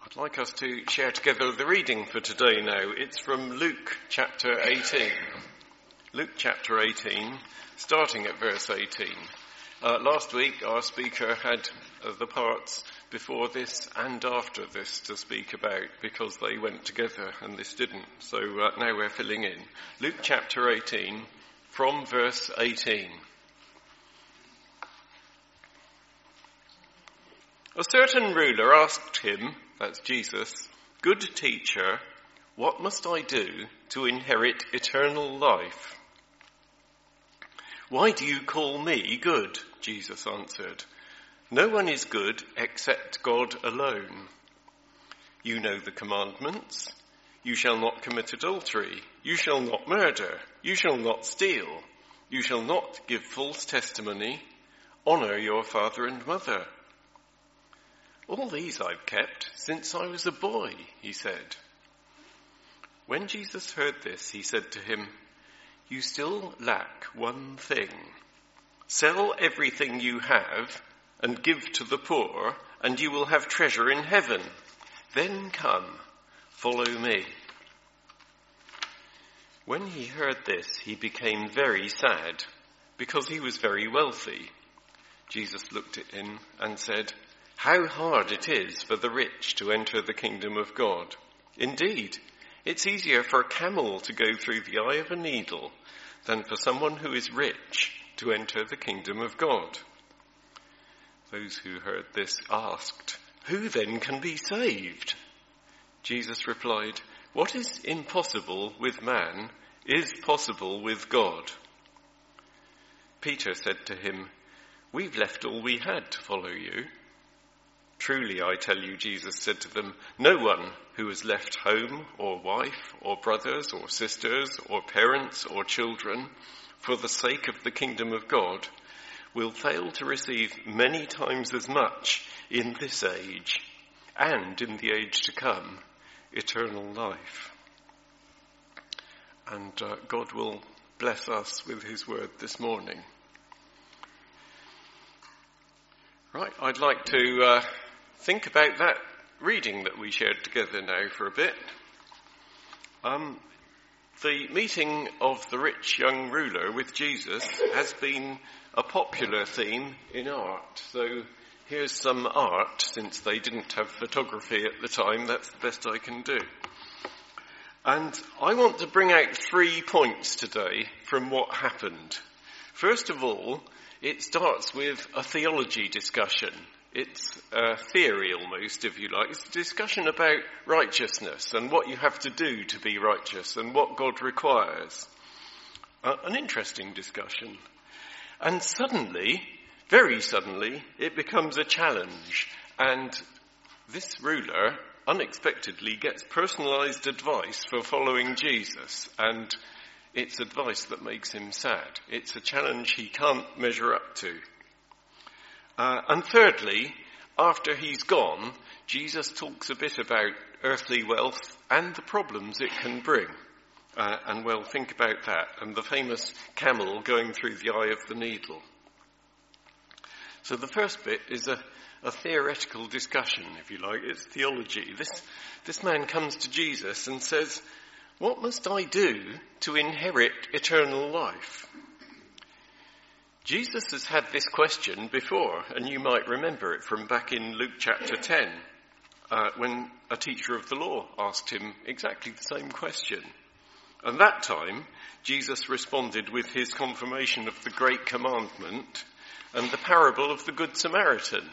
I'd like us to share together the reading for today now. It's from Luke chapter 18. Luke chapter 18, starting at verse 18. Last week our speaker had the parts before this and after this to speak about because they went together and this didn't. So now we're filling in. Luke chapter 18 from verse 18. A certain ruler asked him, that's Jesus, "Good teacher, what must I do to inherit eternal life?" "Why do you call me good?" Jesus answered. "No one is good except God alone. You know the commandments. You shall not commit adultery. You shall not murder. You shall not steal. You shall not give false testimony. Honor your father and mother." "All these I've kept since I was a boy," he said. When Jesus heard this, he said to him, "You still lack one thing. Sell everything you have and give to the poor, and you will have treasure in heaven. Then come, follow me." When he heard this, he became very sad, because he was very wealthy. Jesus looked at him and said, "How hard it is for the rich to enter the kingdom of God. Indeed, it's easier for a camel to go through the eye of a needle than for someone who is rich to enter the kingdom of God." Those who heard this asked, "Who then can be saved?" Jesus replied, "What is impossible with man is possible with God." Peter said to him, "We've left all we had to follow you." "Truly, I tell you," Jesus said to them, "no one who has left home or wife or brothers or sisters or parents or children for the sake of the kingdom of God will fail to receive many times as much in this age and in the age to come, eternal life." And God will bless us with his word this morning. Right, I'd like to think about that reading that we shared together now for a bit. The meeting of the rich young ruler with Jesus has been a popular theme in art. So here's some art, since they didn't have photography at the time. That's the best I can do. And I want to bring out 3 points today from what happened. First of all, it starts with a theology discussion. It's a theory almost, if you like. It's a discussion about righteousness and what you have to do to be righteous and what God requires. An interesting discussion. And suddenly, very suddenly, it becomes a challenge. And this ruler unexpectedly gets personalized advice for following Jesus. And it's advice that makes him sad. It's a challenge he can't measure up to. And thirdly, after he's gone, Jesus talks a bit about earthly wealth and the problems it can bring. And we'll think about that and the famous camel going through the eye of the needle. So the first bit is a theoretical discussion, if you like. It's theology. This man comes to Jesus and says, "What must I do to inherit eternal life?" Jesus has had this question before, and you might remember it from back in Luke chapter 10, when a teacher of the law asked him exactly the same question. And that time, Jesus responded with his confirmation of the great commandment and the parable of the Good Samaritan.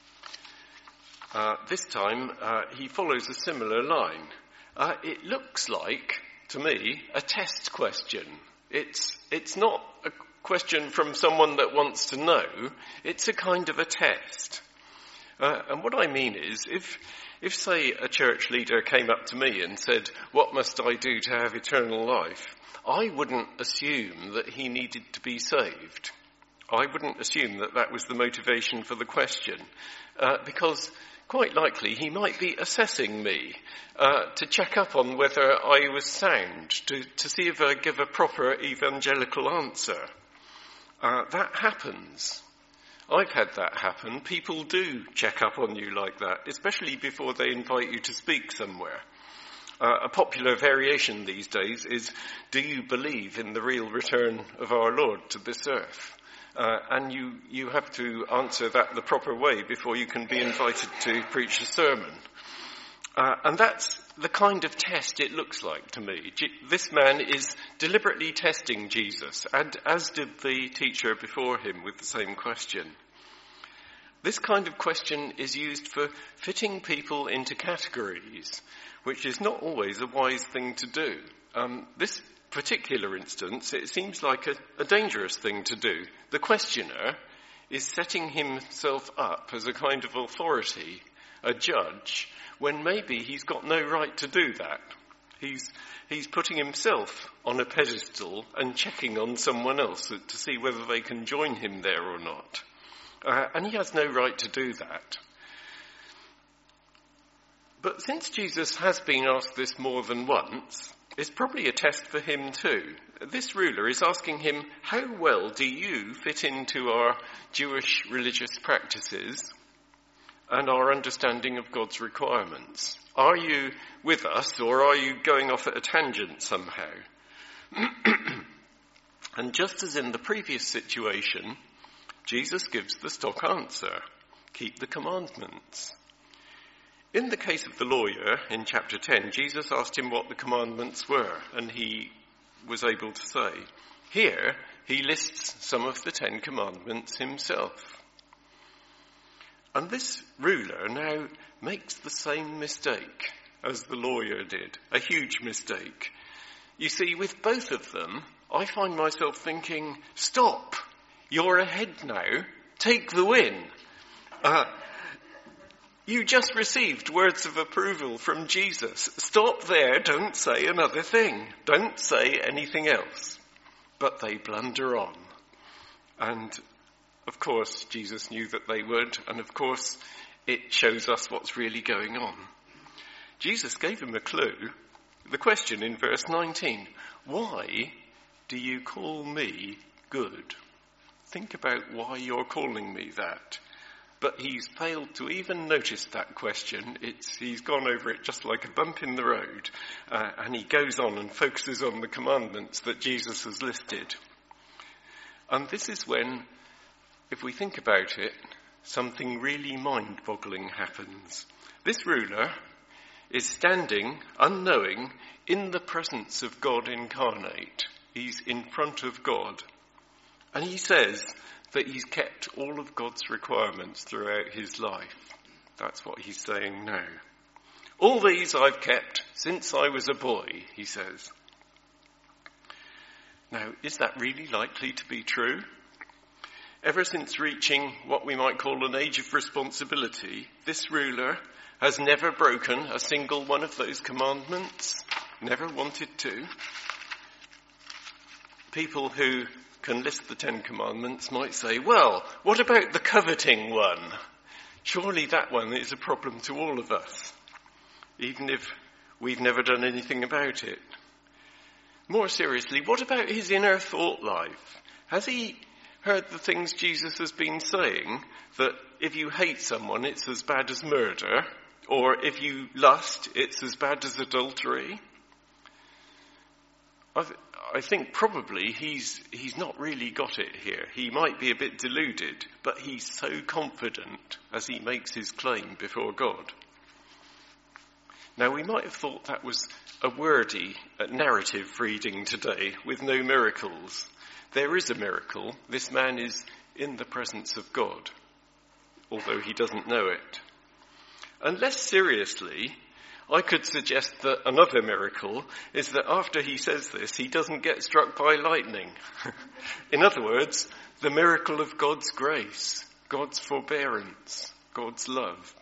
This time, he follows a similar line. It looks like, to me, a test question. It's not a question from someone that wants to know. It's a kind of a test. And what I mean is, if say a church leader came up to me and said, "What must I do to have eternal life?" I wouldn't assume that he needed to be saved. I wouldn't assume that that was the motivation for the question, because quite likely he might be assessing me to check up on whether I was sound, to see if I give a proper evangelical answer. That happens. I've had that happen. People do check up on you like that, especially before they invite you to speak somewhere. A popular variation these days is, do you believe in the real return of our Lord to this earth? And you have to answer that the proper way before you can be invited to preach a sermon. And that's the kind of test it looks like to me. This man is deliberately testing Jesus, and as did the teacher before him with the same question. This kind of question is used for fitting people into categories, which is not always a wise thing to do. This particular instance, it seems like a dangerous thing to do. The questioner is setting himself up as a kind of authority, a judge, when maybe he's got no right to do that. He's putting himself on a pedestal and checking on someone else to see whether they can join him there or not. And he has no right to do that. But since Jesus has been asked this more than once, it's probably a test for him too. This ruler is asking him, how well do you fit into our Jewish religious practices and our understanding of God's requirements? Are you with us, or are you going off at a tangent somehow? And just as in the previous situation, Jesus gives the stock answer: keep the commandments. In the case of the lawyer in chapter 10, Jesus asked him what the commandments were, and he was able to say. Here, he lists some of the 10 commandments himself. And this ruler now makes the same mistake as the lawyer did, a huge mistake. You see, with both of them, I find myself thinking, stop, you're ahead now, take the win. You just received words of approval from Jesus. Stop there, don't say another thing, don't say anything else. But they blunder on. And of course, Jesus knew that they would, and of course, it shows us what's really going on. Jesus gave him a clue. The question in verse 19, why do you call me good? Think about why you're calling me that. But he's failed to even notice that question. He's gone over it just like a bump in the road, and he goes on and focuses on the commandments that Jesus has listed. And this is when, if we think about it, something really mind-boggling happens. This ruler is standing, unknowing, in the presence of God incarnate. He's in front of God. And he says that he's kept all of God's requirements throughout his life. That's what he's saying now. All these I've kept since I was a boy, he says. Now, is that really likely to be true? Ever since reaching what we might call an age of responsibility, this ruler has never broken a single one of those commandments, never wanted to. People who can list the 10 commandments might say, well, what about the coveting one? Surely that one is a problem to all of us, even if we've never done anything about it. More seriously, what about his inner thought life? Has he heard the things Jesus has been saying, that if you hate someone, it's as bad as murder, or if you lust, it's as bad as adultery? I think probably he's not really got it here. He might be a bit deluded, but he's so confident as he makes his claim before God. Now, we might have thought that was a wordy narrative reading today with no miracles. There is a miracle. This man is in the presence of God, although he doesn't know it. And less seriously, I could suggest that another miracle is that after he says this, he doesn't get struck by lightning. In other words, the miracle of God's grace, God's forbearance, God's love.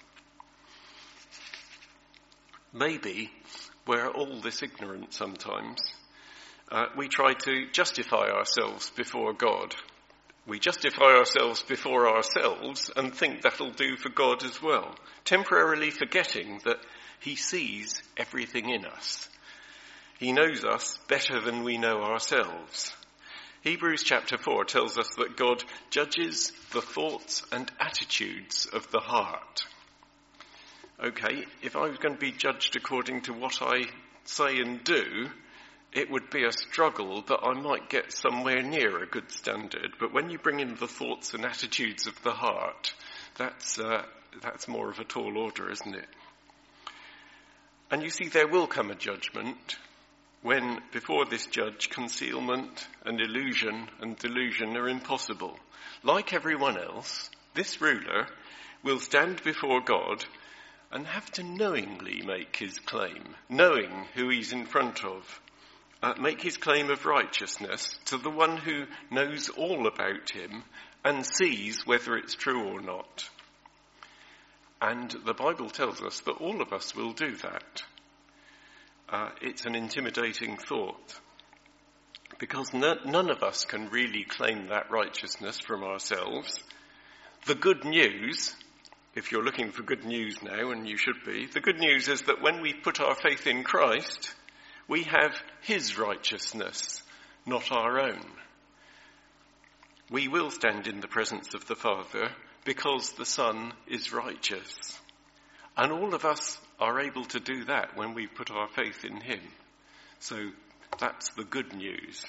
Maybe we're all this ignorant sometimes. We try to justify ourselves before God. We justify ourselves before ourselves and think that'll do for God as well, temporarily forgetting that he sees everything in us. He knows us better than we know ourselves. Hebrews chapter 4 tells us that God judges the thoughts and attitudes of the heart. Okay, if I was going to be judged according to what I say and do, it would be a struggle that I might get somewhere near a good standard. But when you bring in the thoughts and attitudes of the heart, that's more of a tall order, isn't it? And you see, there will come a judgment when, before this judge, concealment and illusion and delusion are impossible. Like everyone else, this ruler will stand before God and have to knowingly make his claim, knowing who he's in front of, make his claim of righteousness to the one who knows all about him and sees whether it's true or not. And the Bible tells us that all of us will do that. It's an intimidating thought, because none of us can really claim that righteousness from ourselves. The good news, if you're looking for good news now, and you should be, the good news is that when we put our faith in Christ, we have his righteousness, not our own. We will stand in the presence of the Father because the Son is righteous. And all of us are able to do that when we put our faith in him. So that's the good news.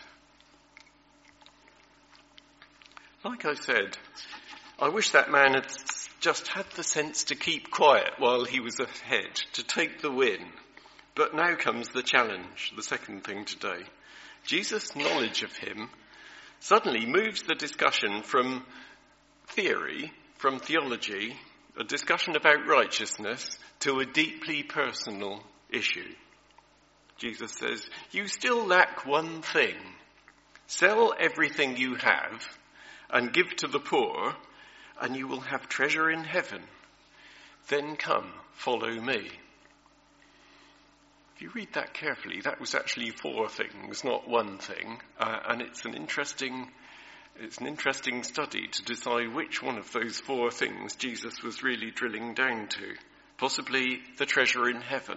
Like I said, I wish that man had just had the sense to keep quiet while he was ahead, to take the win. But now comes the challenge, the second thing today. Jesus' knowledge of him suddenly moves the discussion from theory, from theology, a discussion about righteousness, to a deeply personal issue. Jesus says, you still lack one thing. Sell everything you have and give to the poor, and you will have treasure in heaven. Then come, follow me. If you read that carefully, that was actually 4 things, not one thing. And it's an interesting study to decide which one of those 4 things Jesus was really drilling down to. Possibly the treasure in heaven.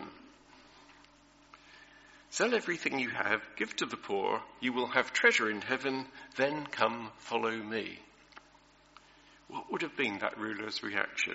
Sell everything you have, give to the poor, you will have treasure in heaven, then come follow me. What would have been that ruler's reaction?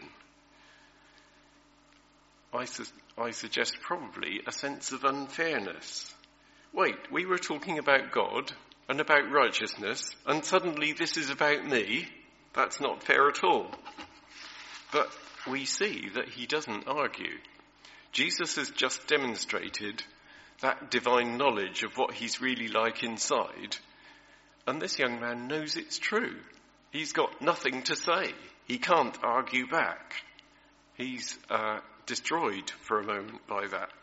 I suggest probably a sense of unfairness. Wait, we were talking about God and about righteousness, and suddenly this is about me? That's not fair at all. But we see that he doesn't argue. Jesus has just demonstrated that divine knowledge of what he's really like inside, and this young man knows it's true. He's got nothing to say. He can't argue back. He's destroyed for a moment by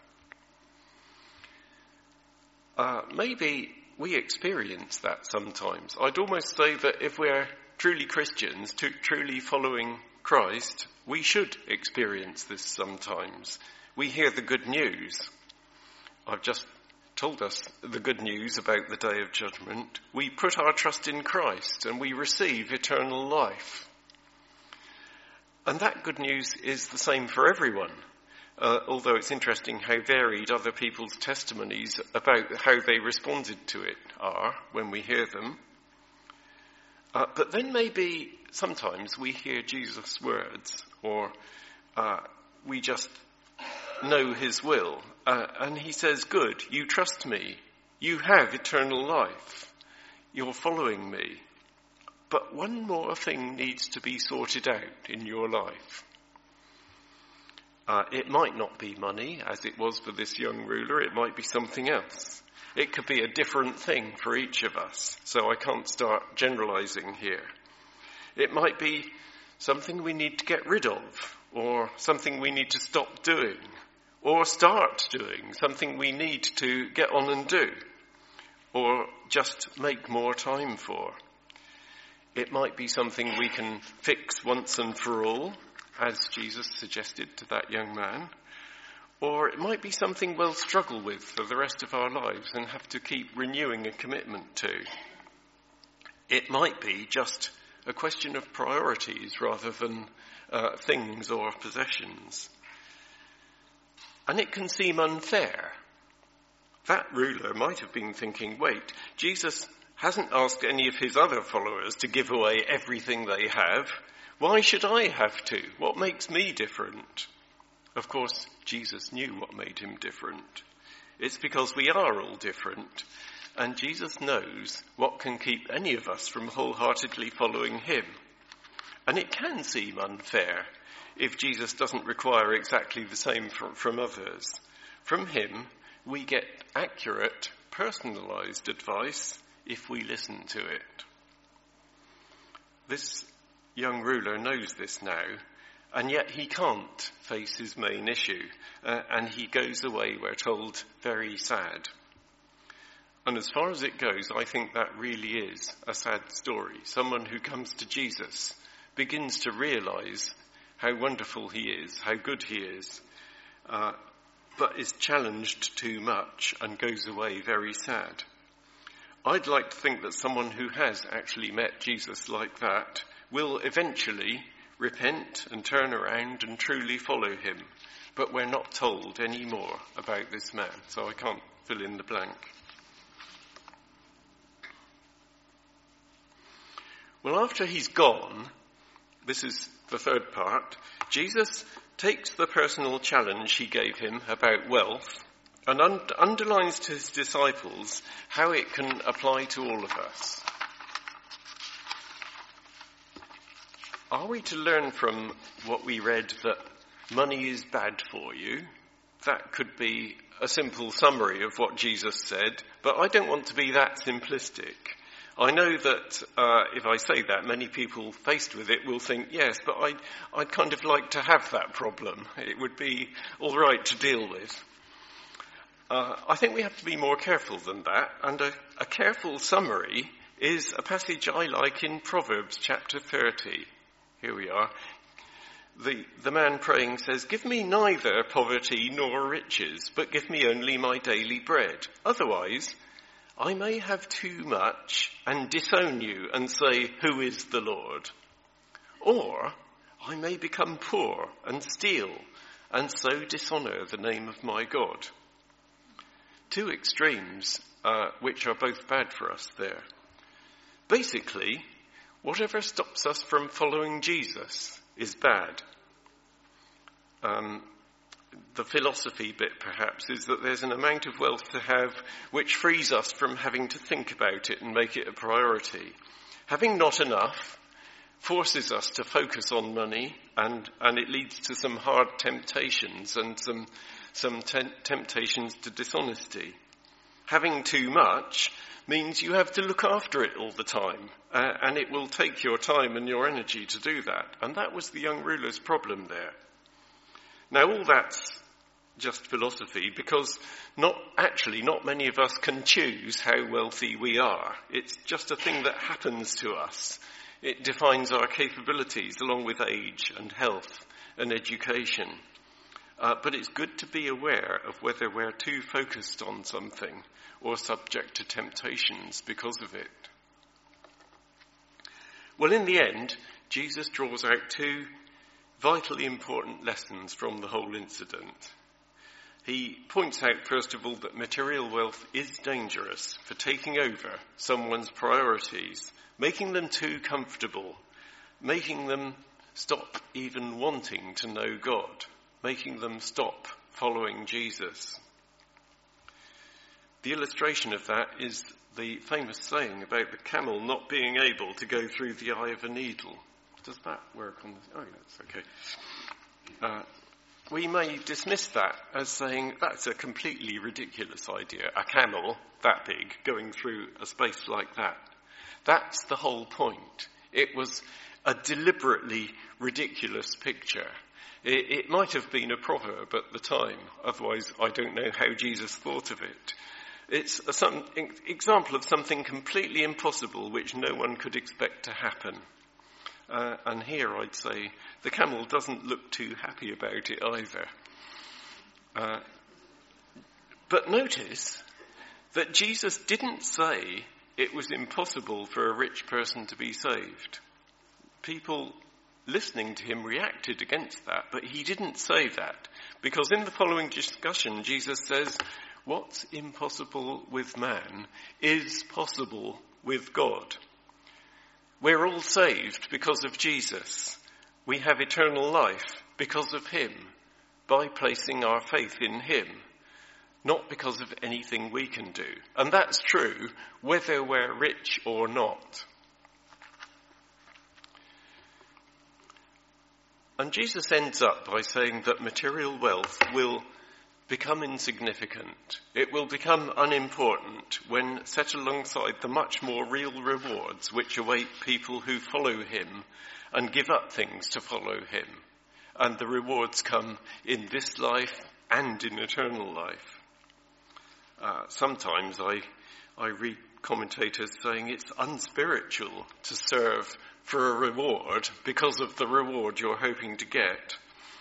that. Maybe we experience that sometimes. I'd almost say that if we're truly Christians, truly following Christ, we should experience this sometimes. We hear the good news. I've just told us the good news about the day of judgment. We put our trust in Christ and we receive eternal life. And that good news is the same for everyone. Although it's interesting how varied other people's testimonies about how they responded to it are when we hear them. But then maybe sometimes we hear Jesus' words, or we just know his will. And he says, good, you trust me. You have eternal life. You're following me. But one more thing needs to be sorted out in your life. It might not be money, as it was for this young ruler. It might be something else. It could be a different thing for each of us, so I can't start generalizing here. It might be something we need to get rid of, or something we need to stop doing, or start doing, something we need to get on and do, or just make more time for. It might be something we can fix once and for all, as Jesus suggested to that young man. Or it might be something we'll struggle with for the rest of our lives and have to keep renewing a commitment to. It might be just a question of priorities rather than things or possessions. And it can seem unfair. That ruler might have been thinking, wait, Jesus hasn't asked any of his other followers to give away everything they have. Why should I have to? What makes me different? Of course, Jesus knew what made him different. It's because we are all different, and Jesus knows what can keep any of us from wholeheartedly following him. And it can seem unfair if Jesus doesn't require exactly the same from others. From him, we get accurate, personalized advice if we listen to it. This young ruler knows this now, and yet he can't face his main issue, and he goes away, we're told, very sad. And as far as it goes, I think that really is a sad story. Someone who comes to Jesus begins to realize how wonderful he is, how good he is, but is challenged too much and goes away very sad. I'd like to think that someone who has actually met Jesus like that will eventually repent and turn around and truly follow him. But we're not told any more about this man, so I can't fill in the blank. Well, after he's gone, this is the third part, Jesus takes the personal challenge he gave him about wealth and underlines to his disciples how it can apply to all of us. Are we to learn from what we read that money is bad for you? That could be a simple summary of what Jesus said, but I don't want to be that simplistic. I know that if I say that, many people faced with it will think, yes, but I'd kind of like to have that problem. It would be all right to deal with. I think we have to be more careful than that, and a careful summary is a passage I like in Proverbs chapter 30. Here we are. The man praying says, "Give me neither poverty nor riches, but give me only my daily bread. Otherwise, I may have too much and disown you and say, 'Who is the Lord?' Or I may become poor and steal and so dishonor the name of my God." Two extremes, which are both bad for us there. Basically, whatever stops us from following Jesus is bad. The philosophy bit, perhaps, is that there's an amount of wealth to have which frees us from having to think about it and make it a priority. Having not enough forces us to focus on money, and it leads to some hard temptations and some temptations to dishonesty. Having too much means you have to look after it all the time, and it will take your time and your energy to do that. And that was the young ruler's problem there. Now, all that's just philosophy, because not many of us can choose how wealthy we are. It's just a thing that happens to us. It defines our capabilities along with age and health and education. But it's good to be aware of whether we're too focused on something or subject to temptations because of it. Well, in the end, Jesus draws out two vitally important lessons from the whole incident. He points out, first of all, that material wealth is dangerous for taking over someone's priorities, making them too comfortable, making them stop even wanting to know God, making them stop following Jesus. The illustration of that is the famous saying about the camel not being able to go through the eye of a needle. Does that work on this? Oh, that's okay. We may dismiss that as saying that's a completely ridiculous idea. A camel that big going through a space like that. That's the whole point. It was a deliberately ridiculous picture. It might have been a proverb at the time. Otherwise, I don't know how Jesus thought of it. It's some example of something completely impossible which no one could expect to happen. And here I'd say the camel doesn't look too happy about it either. But notice that Jesus didn't say it was impossible for a rich person to be saved. People listening to him reacted against that, but he didn't say that. Because in the following discussion, Jesus says, what's impossible with man is possible with God. We're all saved because of Jesus. We have eternal life because of him, by placing our faith in him, not because of anything we can do. And that's true whether we're rich or not. And Jesus ends up by saying that material wealth will become insignificant. It will become unimportant when set alongside the much more real rewards which await people who follow him and give up things to follow him. And the rewards come in this life and in eternal life. Sometimes I read commentators saying it's unspiritual to serve for a reward because of the reward you're hoping to get.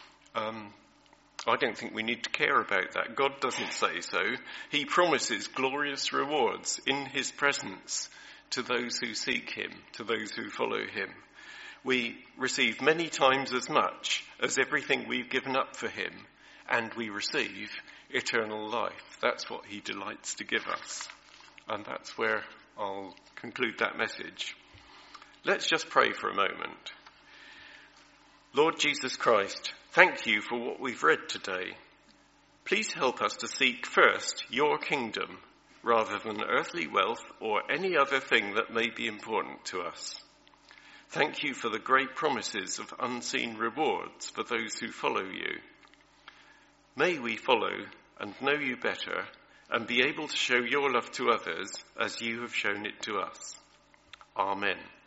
I don't think we need to care about that. God doesn't say so. He promises glorious rewards in his presence to those who seek him, to those who follow him. We receive many times as much as everything we've given up for him, and we receive eternal life. That's what he delights to give us. And that's where I'll conclude that message. Let's just pray for a moment. Lord Jesus Christ, thank you for what we've read today. Please help us to seek first your kingdom rather than earthly wealth or any other thing that may be important to us. Thank you for the great promises of unseen rewards for those who follow you. May we follow and know you better and be able to show your love to others as you have shown it to us. Amen.